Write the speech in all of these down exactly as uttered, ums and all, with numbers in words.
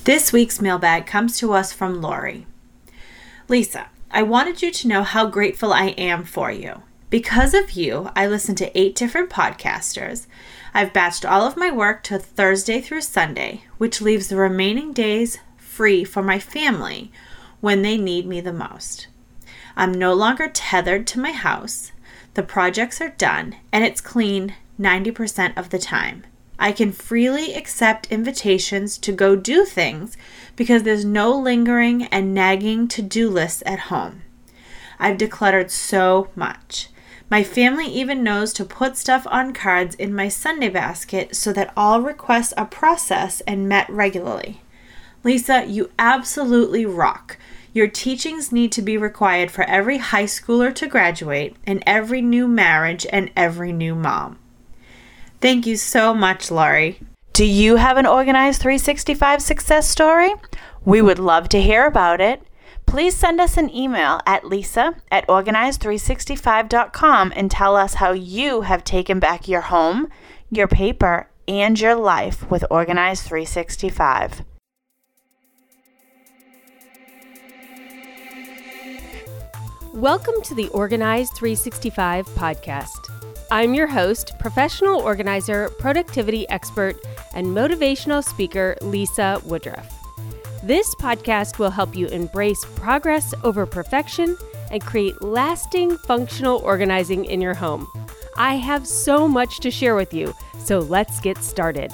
This week's mailbag comes to us from Lori. Lisa, I wanted you to know how grateful I am for you. Because of you, I listen to eight different podcasters. I've batched all of my work to Thursday through Sunday, which leaves the remaining days free for my family when they need me the most. I'm no longer tethered to my house. The projects are done, and it's clean ninety percent of the time. I can freely accept invitations to go do things because there's no lingering and nagging to-do lists at home. I've decluttered so much. My family even knows to put stuff on cards in my Sunday basket so that all requests are processed and met regularly. Lisa, you absolutely rock. Your teachings need to be required for every high schooler to graduate, and every new marriage, and every new mom. Thank you so much, Laurie. Do you have an Organized three sixty-five success story? We would love to hear about it. Please send us an email at lisa at organized three sixty-five dot com and tell us how you have taken back your home, your paper, and your life with Organized three sixty-five. Welcome to the Organized three sixty-five podcast. I'm your host, professional organizer, productivity expert, and motivational speaker, Lisa Woodruff. This podcast will help you embrace progress over perfection and create lasting functional organizing in your home. I have so much to share with you, so let's get started.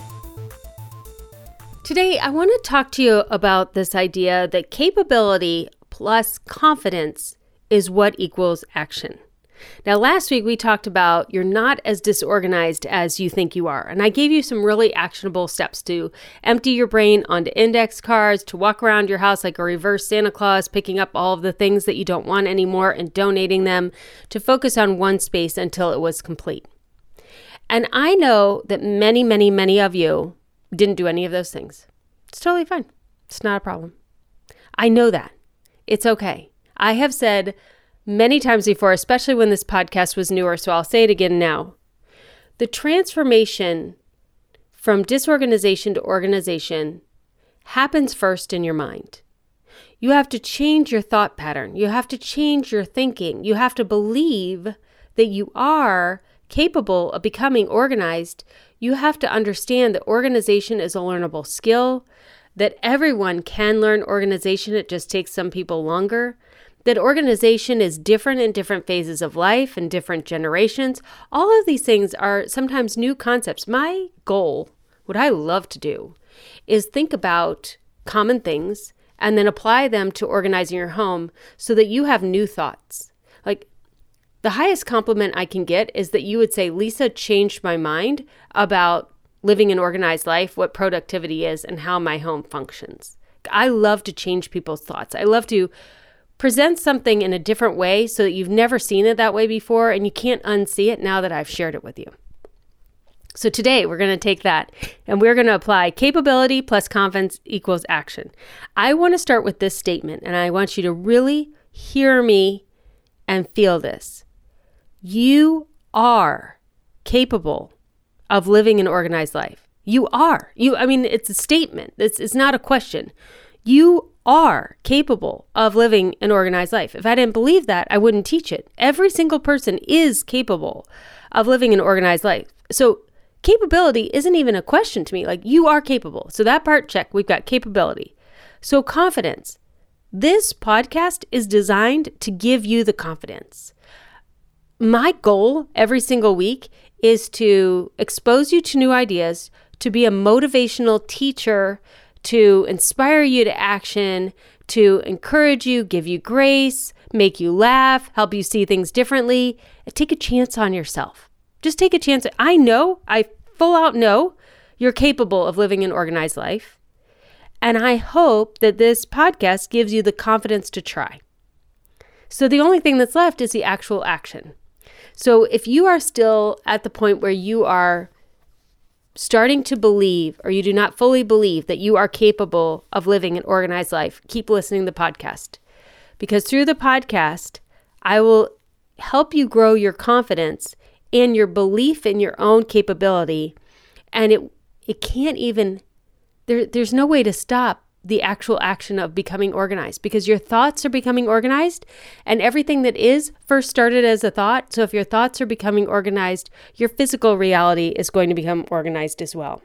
Today, I want to talk to you about this idea that capability plus confidence is what equals action. Now, last week we talked about you're not as disorganized as you think you are. And I gave you some really actionable steps to empty your brain onto index cards, to walk around your house like a reverse Santa Claus, picking up all of the things that you don't want anymore and donating them, to focus on one space until it was complete. And I know that many, many, many of you didn't do any of those things. It's totally fine. It's not a problem. I know that. It's okay. I have said many times before, especially when this podcast was newer, so I'll say it again now. The transformation from disorganization to organization happens first in your mind. You have to change your thought pattern. You have to change your thinking. You have to believe that you are capable of becoming organized. You have to understand that organization is a learnable skill, that everyone can learn organization. It just takes some people longer. That organization is different in different phases of life and different generations. All of these things are sometimes new concepts. My goal, what I love to do, is think about common things and then apply them to organizing your home so that you have new thoughts. Like, the highest compliment I can get is that you would say, Lisa changed my mind about living an organized life, what productivity is, and how my home functions. I love to change people's thoughts. I love to present something in a different way so that you've never seen it that way before and you can't unsee it now that I've shared it with you. So today we're going to take that and we're going to apply capability plus confidence equals action. I want to start with this statement and I want you to really hear me and feel this. You are capable of living an organized life. You are. You. I mean, it's a statement. It's, it's not a question. You are capable of living an organized life. If I didn't believe that, I wouldn't teach it. Every single person is capable of living an organized life. So capability isn't even a question to me. Like, you are capable. So that part, check. We've got capability. So confidence. This podcast is designed to give you the confidence. My goal every single week is to expose you to new ideas, to be a motivational teacher, to inspire you to action, to encourage you, give you grace, make you laugh, help you see things differently. Take a chance on yourself. Just take a chance. I know, I full out know you're capable of living an organized life. And I hope that this podcast gives you the confidence to try. So the only thing that's left is the actual action. So if you are still at the point where you are starting to believe, or you do not fully believe that you are capable of living an organized life, keep listening to the podcast. Because through the podcast, I will help you grow your confidence and your belief in your own capability. And it it can't even, there, there's no way to stop the actual action of becoming organized, because your thoughts are becoming organized, and everything that is first started as a thought. So if your thoughts are becoming organized, your physical reality is going to become organized as well.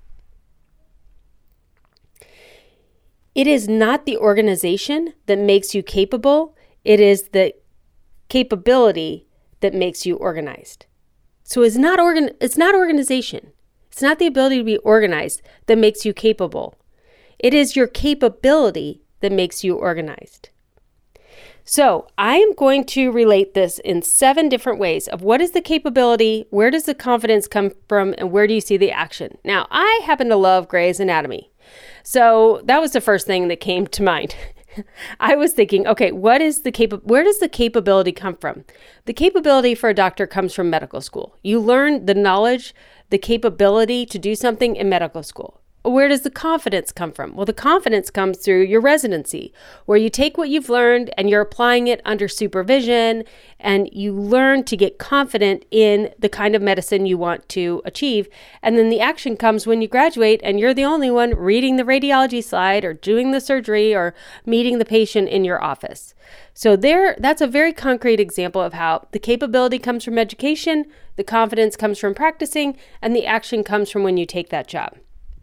It is not the organization that makes you capable. It is the capability that makes you organized. So it's not organ it's not organization. It's not the ability to be organized that makes you capable. It is your capability that makes you organized. So I am going to relate this in seven different ways of what is the capability, where does the confidence come from, and where do you see the action? Now, I happen to love Grey's Anatomy. So that was the first thing that came to mind. I was thinking, okay, what is the capa- where does the capability come from? The capability for a doctor comes from medical school. You learn the knowledge, the capability to do something in medical school. Where does the confidence come from? Well, the confidence comes through your residency, where you take what you've learned and you're applying it under supervision, and you learn to get confident in the kind of medicine you want to achieve. And then the action comes when you graduate and you're the only one reading the radiology slide or doing the surgery or meeting the patient in your office. So there, that's a very concrete example of how the capability comes from education, the confidence comes from practicing, and the action comes from when you take that job.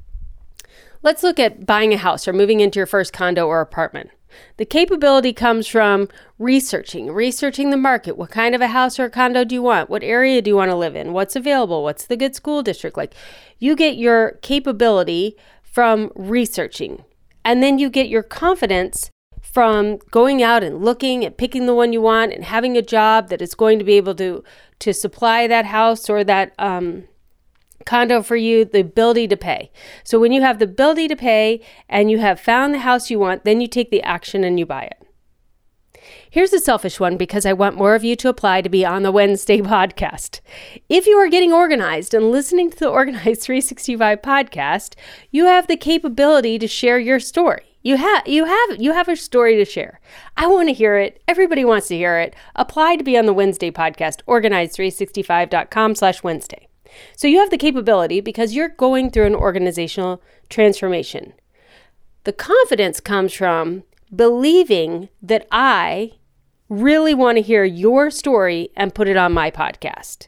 Let's look at buying a house or moving into your first condo or apartment. The capability comes from researching, researching the market. What kind of a house or a condo do you want? What area do you want to live in? What's available? What's the good school district like? You get your capability from researching, and then you get your confidence from going out and looking and picking the one you want and having a job that is going to be able to, to supply that house or that um, condo for you, the ability to pay. So when you have the ability to pay and you have found the house you want, then you take the action and you buy it. Here's a selfish one because I want more of you to apply to be on the Wednesday podcast. If you are getting organized and listening to the Organized three sixty-five podcast, you have the capability to share your story. You have you have you have a story to share. I want to hear it. Everybody wants to hear it. Apply to be on the Wednesday podcast, organized three sixty-five dot com slash Wednesday. So you have the capability because you're going through an organizational transformation. The confidence comes from believing that I really want to hear your story and put it on my podcast.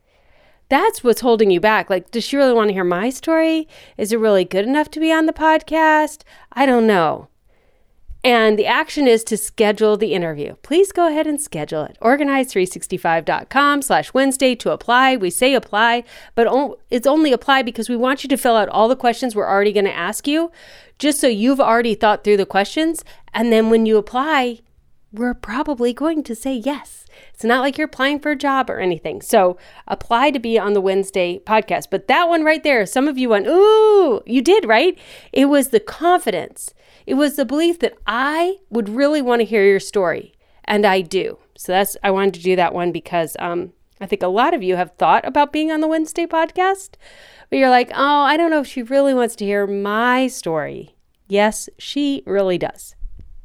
That's what's holding you back. Like, does she really want to hear my story? Is it really good enough to be on the podcast? I don't know. And the action is to schedule the interview. Please go ahead and schedule it. organized three sixty-five dot com slash Wednesday to apply. We say apply, but it's only apply because we want you to fill out all the questions we're already going to ask you, just so you've already thought through the questions. And then when you apply, we're probably going to say yes. It's not like you're applying for a job or anything. So apply to be on the Wednesday podcast. But that one right there, some of you went, ooh, you did, right? It was the confidence. It was the belief that I would really want to hear your story, and I do. So that's I wanted to do that one because um, I think a lot of you have thought about being on the Wednesday podcast, but you're like, oh, I don't know if she really wants to hear my story. Yes, she really does.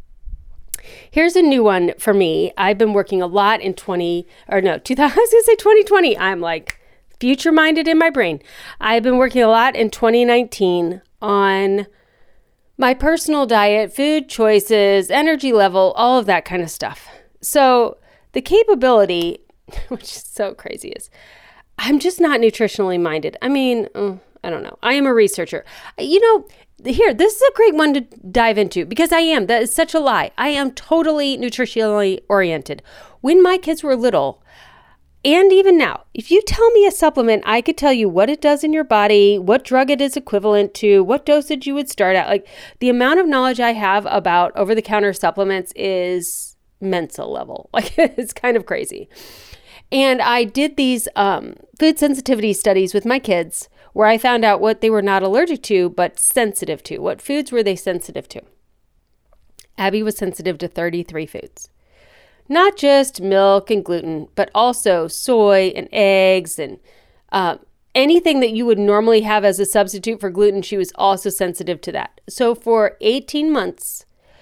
Here's a new one for me. I've been working a lot in twenty or no, two thousand. I was gonna say twenty twenty. I'm like future-minded in my brain. I've been working a lot in twenty nineteen on my personal diet, food choices, energy level, all of that kind of stuff. So the capability, which is so crazy, is I'm just not nutritionally minded. I mean, oh, I don't know. I am a researcher. You know, here, this is a great one to dive into because I am. That is such a lie. I am totally nutritionally oriented. When my kids were little, and even now, if you tell me a supplement, I could tell you what it does in your body, what drug it is equivalent to, what dosage you would start at. Like the amount of knowledge I have about over-the-counter supplements is mental level. Like it's kind of crazy. And I did these um, food sensitivity studies with my kids where I found out what they were not allergic to, but sensitive to. What foods were they sensitive to? Abby was sensitive to thirty-three foods. Not just milk and gluten, but also soy and eggs and uh, anything that you would normally have as a substitute for gluten. She was also sensitive to that. So for eighteen months,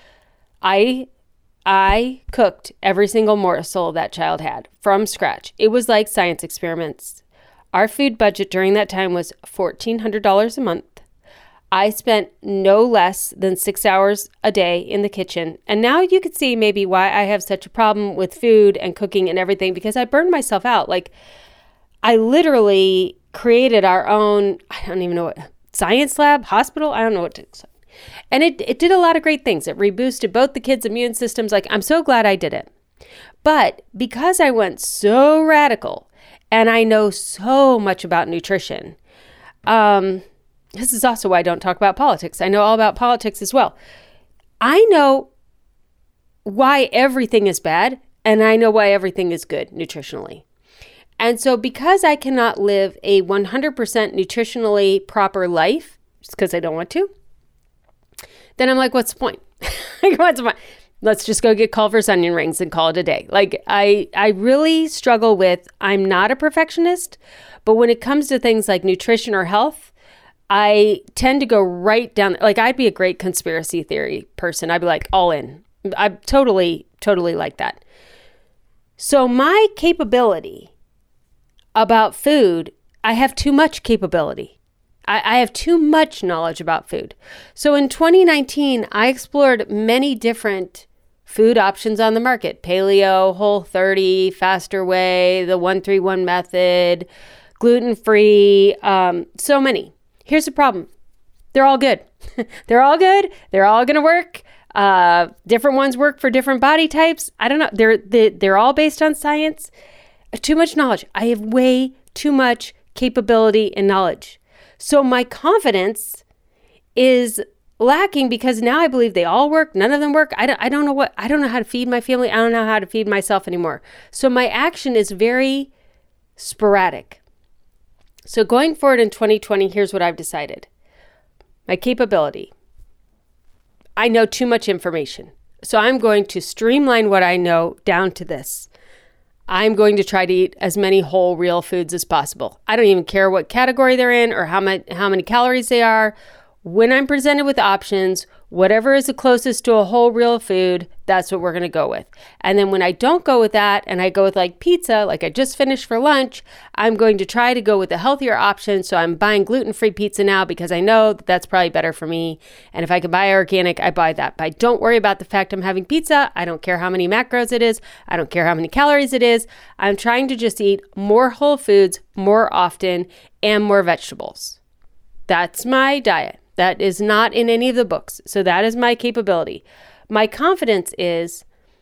I I cooked every single morsel that child had from scratch. It was like science experiments. Our food budget during that time was fourteen hundred dollars a month. I spent no less than six hours a day in the kitchen. And now you could see maybe why I have such a problem with food and cooking and everything, because I burned myself out. Like, I literally created our own, I don't even know what, science lab, hospital, I don't know what to say. And it, it did a lot of great things. It reboosted both the kids' immune systems. Like, I'm so glad I did it. But because I went so radical and I know so much about nutrition, um, this is also why I don't talk about politics. I know all about politics as well. I know why everything is bad, and I know why everything is good nutritionally. And so because I cannot live a one hundred percent nutritionally proper life, just because I don't want to, then I'm like, what's the point? Like, what's the point? Let's just go get Culver's onion rings and call it a day. Like, I, I really struggle with, I'm not a perfectionist, but when it comes to things like nutrition or health, I tend to go right down, like, I'd be a great conspiracy theory person. I'd be like, all in. I'm totally, totally like that. So my capability about food, I have too much capability. I, I have too much knowledge about food. So in twenty nineteen, I explored many different food options on the market. Paleo, Whole thirty, Faster Way, the one three one method, gluten-free, um, so many. Here's the problem. They're all good. They're all good. They're all going to work. Uh, different ones work for different body types. I don't know. They're, they, they're all based on science. Too much knowledge. I have way too much capability and knowledge. So my confidence is lacking because now I believe they all work. None of them work. I don't, I don't know what, I don't know how to feed my family. I don't know how to feed myself anymore. So my action is very sporadic. So going forward in twenty twenty, here's what I've decided. My capability. I know too much information. So I'm going to streamline what I know down to this. I'm going to try to eat as many whole, real foods as possible. I don't even care what category they're in or how many, how many calories they are. When I'm presented with options, whatever is the closest to a whole, real food, that's what we're going to go with. And then when I don't go with that and I go with like pizza, like I just finished for lunch, I'm going to try to go with a healthier option. So I'm buying gluten-free pizza now because I know that that's probably better for me. And if I can buy organic, I buy that. But I don't worry about the fact I'm having pizza. I don't care how many macros it is. I don't care how many calories it is. I'm trying to just eat more whole foods more often and more vegetables. That's my diet. That is not in any of the books. So that is my capability. My confidence is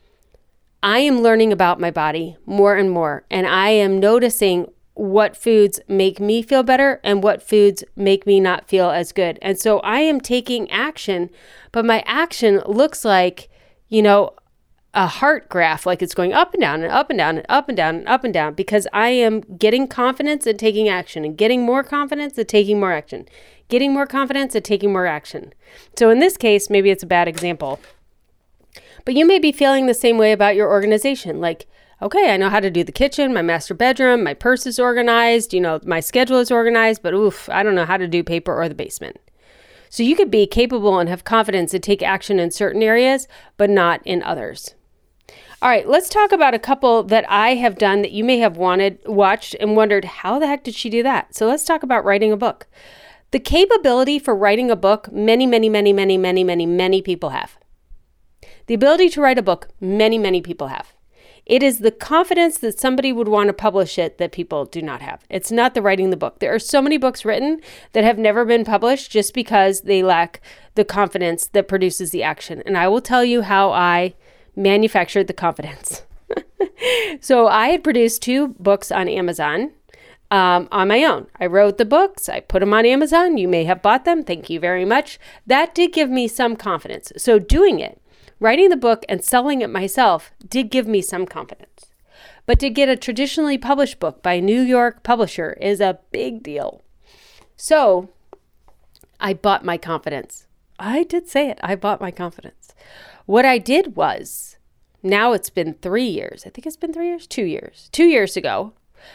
I am learning about my body more and more, and I am noticing what foods make me feel better and what foods make me not feel as good. And so I am taking action, but my action looks like, you know, a heart graph, like it's going up and down and up and down and up and down and up and down because I am getting confidence and taking action and getting more confidence and taking more action. Getting more confidence and taking more action. So in this case, maybe it's a bad example, but you may be feeling the same way about your organization. Like, okay, I know how to do the kitchen, my master bedroom, my purse is organized, you know, my schedule is organized, but oof, I don't know how to do paper or the basement. So you could be capable and have confidence to take action in certain areas, but not in others. All right, let's talk about a couple that I have done that you may have wanted, watched and wondered, how the heck did she do that? So let's talk about writing a book. The capability for writing a book, many, many, many, many, many, many, many people have. The ability to write a book, many, many people have. It is the confidence that somebody would want to publish it that people do not have. It's not the writing the book. There are so many books written that have never been published just because they lack the confidence that produces the action. And I will tell you how I manufactured the confidence. So I had produced two books on Amazon. Um, on my own. I wrote the books. I put them on Amazon. You may have bought them. Thank you very much. That did give me some confidence. So doing it, writing the book and selling it myself did give me some confidence. But to get a traditionally published book by a New York publisher is a big deal. So I bought my confidence. I did say it. I bought my confidence. What I did was, now it's been three years. I think it's been three years, two years. Two years ago,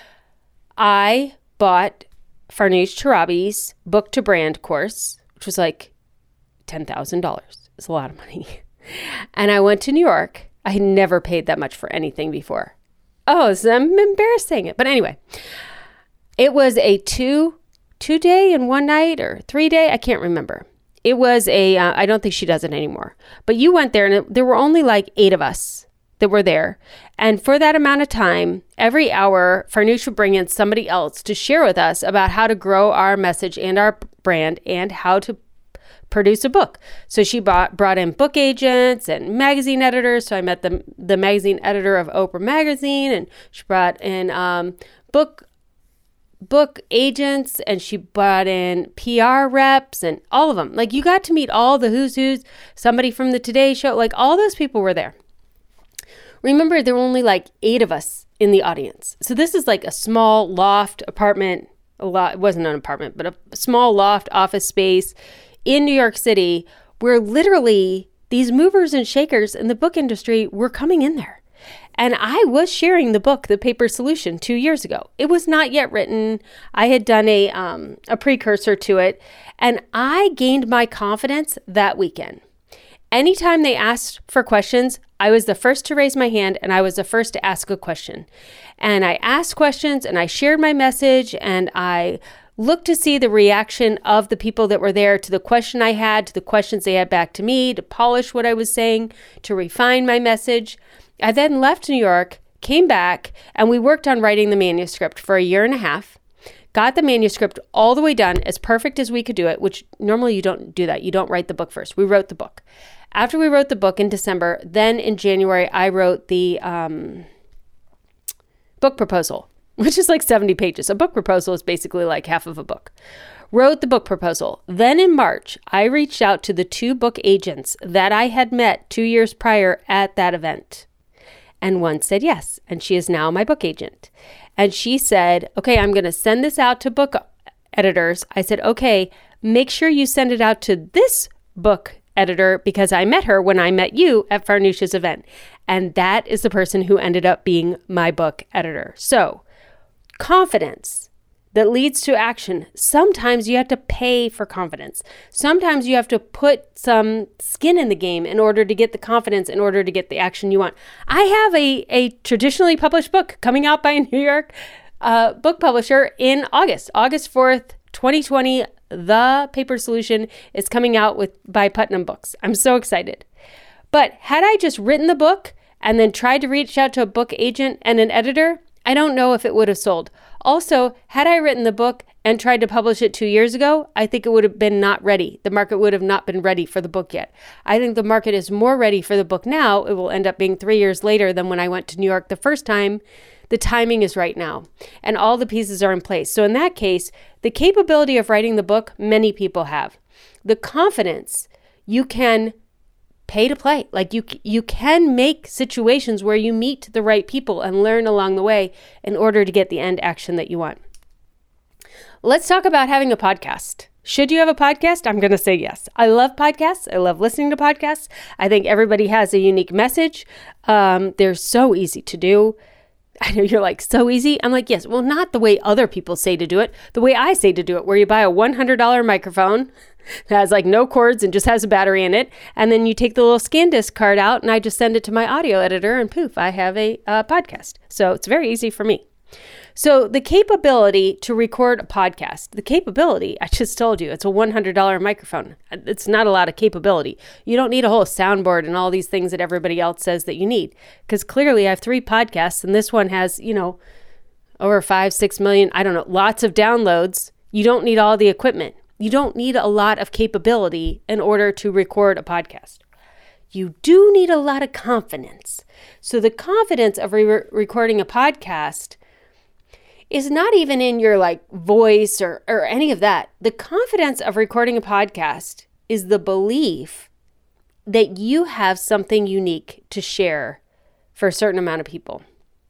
I bought Farnoosh Torabi's Book to Brand course, which was like ten thousand dollars. It's a lot of money. And I went to New York. I had never paid that much for anything before. Oh, so I'm embarrassed saying it. But anyway, it was a two two day and one night or three day. I can't remember. It was a, uh, I don't think she does it anymore, but you went there and it, there were only like eight of us that were there. And for that amount of time, every hour, Farnoosh would bring in somebody else to share with us about how to grow our message and our brand and how to produce a book. So she bought, brought in book agents and magazine editors. So I met the, the magazine editor of Oprah Magazine, and she brought in um, book book agents, and she brought in P R reps and all of them. Like, you got to meet all the who's who's, somebody from the Today Show, like all those people were there. Remember, there were only like eight of us in the audience. So this is like a small loft apartment, a lot, it wasn't an apartment, but a small loft office space in New York City, where literally these movers and shakers in the book industry were coming in there. And I was sharing the book, The Paper Solution, two years ago. It was not yet written. I had done a um, a precursor to it, and I gained my confidence that weekend. Anytime they asked for questions, I was the first to raise my hand, and I was the first to ask a question. And I asked questions, and I shared my message, and I looked to see the reaction of the people that were there to the question I had, to the questions they had back to me, to polish what I was saying, to refine my message. I then left New York, came back, and we worked on writing the manuscript for a year and a half, got the manuscript all the way done, as perfect as we could do it, which normally you don't do that. You don't write the book first. We wrote the book. After we wrote the book in December, then in January, I wrote the um, book proposal, which is like seventy pages. A book proposal is basically like half of a book. Wrote the book proposal. Then in March, I reached out to the two book agents that I had met two years prior at that event. And one said yes, and she is now my book agent. And she said, okay, I'm going to send this out to book editors. I said, okay, make sure you send it out to this book editor, because I met her when I met you at Farnoosh's event. And that is the person who ended up being my book editor. So confidence that leads to action. Sometimes you have to pay for confidence. Sometimes you have to put some skin in the game in order to get the confidence, in order to get the action you want. I have a, a traditionally published book coming out by a New York uh, book publisher in August, August fourth, twenty twenty. The Paper Solution is coming out with by Putnam Books. I'm so excited. But had I just written the book and then tried to reach out to a book agent and an editor, I don't know if it would have sold. Also, had I written the book and tried to publish it two years ago, I think it would have been not ready. The market would have not been ready for the book yet. I think the market is more ready for the book now. It will end up being three years later than when I went to New York the first time. The timing is right now, and all the pieces are in place. So in that case, the capability of writing the book, many people have. The confidence, you can pay to play. Like you, you can make situations where you meet the right people and learn along the way in order to get the end action that you want. Let's talk about having a podcast. Should you have a podcast? I'm going to say yes. I love podcasts. I love listening to podcasts. I think everybody has a unique message. Um, they're so easy to do. I know you're like, so easy. I'm like, yes. Well, not the way other people say to do it. The way I say to do it, where you buy a one hundred dollars microphone that has like no cords and just has a battery in it. And then you take the little SanDisk card out and I just send it to my audio editor and poof, I have a uh, podcast. So it's very easy for me. So the capability to record a podcast, the capability, I just told you, it's a one hundred dollars microphone. It's not a lot of capability. You don't need a whole soundboard and all these things that everybody else says that you need. Because clearly I have three podcasts and this one has, you know, over five, six million, I don't know, lots of downloads. You don't need all the equipment. You don't need a lot of capability in order to record a podcast. You do need a lot of confidence. So the confidence of re- recording a podcast is not even in your like voice or, or any of that. The confidence of recording a podcast is the belief that you have something unique to share for a certain amount of people.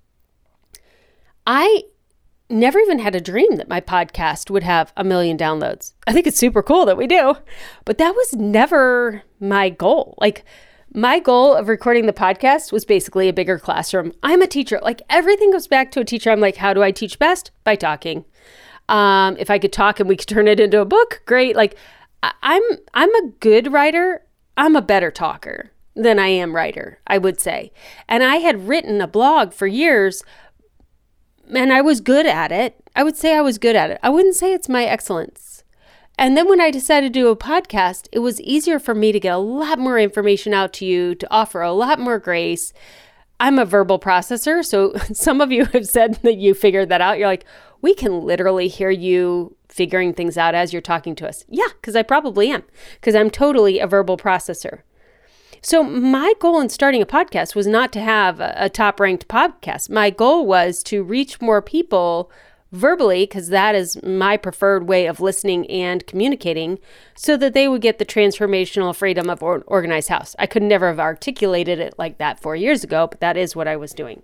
I never even had a dream that my podcast would have a million downloads. I think it's super cool that we do, but that was never my goal. Like, my goal of recording the podcast was basically a bigger classroom. I'm a teacher. Like, everything goes back to a teacher. I'm like, how do I teach best? By talking. Um, if I could talk and we could turn it into a book, great. Like, I- I'm I'm a good writer. I'm a better talker than I am writer, I would say. And I had written a blog for years, and I was good at it. I would say I was good at it. I wouldn't say it's my excellence. And then when I decided to do a podcast, it was easier for me to get a lot more information out to you, to offer a lot more grace. I'm a verbal processor, so some of you have said that you figured that out. You're like, we can literally hear you figuring things out as you're talking to us. Yeah, because I probably am, because I'm totally a verbal processor. So my goal in starting a podcast was not to have a, a top-ranked podcast. My goal was to reach more people verbally, because that is my preferred way of listening and communicating, so that they would get the transformational freedom of an organized house. I could never have articulated it like that four years ago, but that is what I was doing.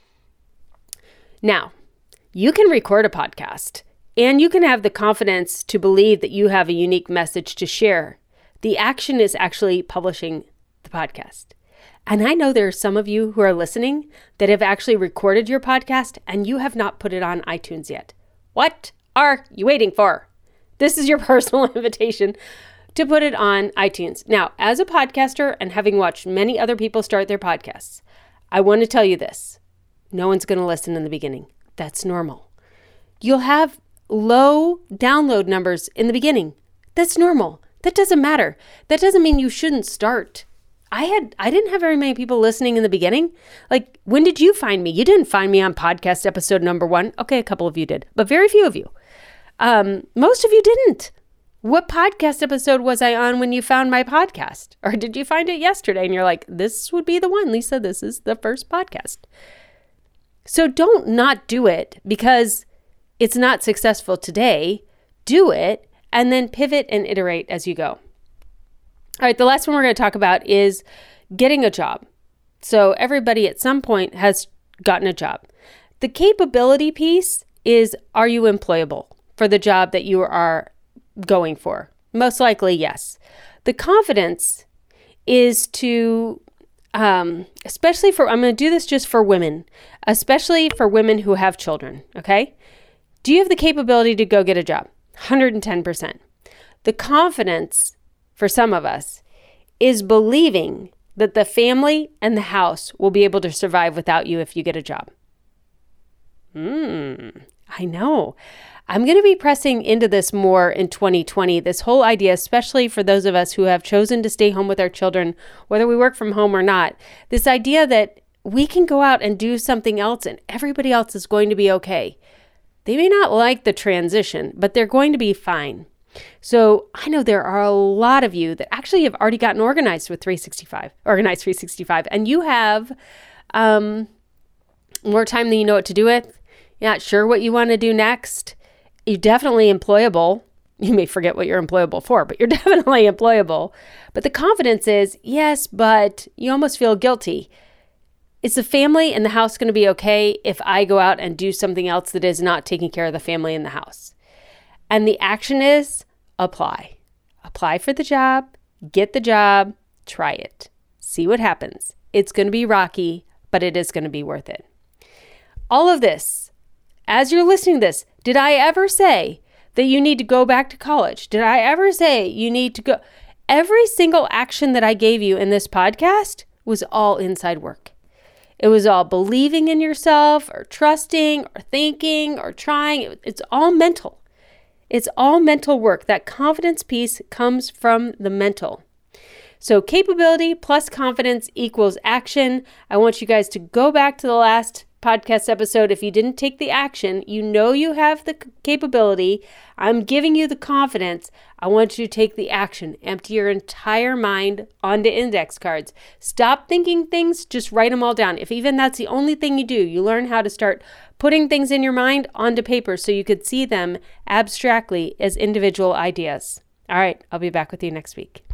Now, you can record a podcast, and you can have the confidence to believe that you have a unique message to share. The action is actually publishing the podcast. And I know there are some of you who are listening that have actually recorded your podcast and you have not put it on iTunes yet. What are you waiting for? This is your personal invitation to put it on iTunes. Now, as a podcaster and having watched many other people start their podcasts, I want to tell you this. No one's going to listen in the beginning. That's normal. You'll have low download numbers in the beginning. That's normal. That doesn't matter. That doesn't mean you shouldn't start. I had I didn't have very many people listening in the beginning. Like, when did you find me? You didn't find me on podcast episode number one. Okay, a couple of you did, but very few of you. Um, most of you didn't. What podcast episode was I on when you found my podcast? Or did you find it yesterday and you're like, this would be the one, Lisa, this is the first podcast. So don't not do it because it's not successful today. Do it and then pivot and iterate as you go. All right, the last one we're going to talk about is getting a job. So everybody at some point has gotten a job. The capability piece is, are you employable for the job that you are going for? Most likely, yes. The confidence is to, um, especially for, I'm going to do this just for women, especially for women who have children, okay? Do you have the capability to go get a job? one hundred ten percent. The confidence for some of us is believing that the family and the house will be able to survive without you if you get a job. Hmm, I know. I'm going to be pressing into this more in twenty twenty, this whole idea, especially for those of us who have chosen to stay home with our children, whether we work from home or not, this idea that we can go out and do something else and everybody else is going to be okay. They may not like the transition, but they're going to be fine. So I know there are a lot of you that actually have already gotten organized with three sixty-five, Organize three sixty-five, and you have um, more time than you know what to do with. You're not sure what you want to do next. You're definitely employable. You may forget what you're employable for, but you're definitely employable. But the confidence is, yes, but you almost feel guilty. Is the family and the house going to be okay if I go out and do something else that is not taking care of the family and the house? And the action is apply. Apply for the job, get the job, try it. See what happens. It's going to be rocky, but it is going to be worth it. All of this, as you're listening to this, did I ever say that you need to go back to college? Did I ever say you need to go? Every single action that I gave you in this podcast was all inside work. It was all believing in yourself or trusting or thinking or trying. It's all mental. It's all mental work. That confidence piece comes from the mental. So capability plus confidence equals action. I want you guys to go back to the last podcast episode. If you didn't take the action, you know you have the capability. I'm giving you the confidence. I want you to take the action. Empty your entire mind onto index cards. Stop thinking things, just write them all down. If even that's the only thing you do, you learn how to start putting things in your mind onto paper so you could see them abstractly as individual ideas. All right, I'll be back with you next week.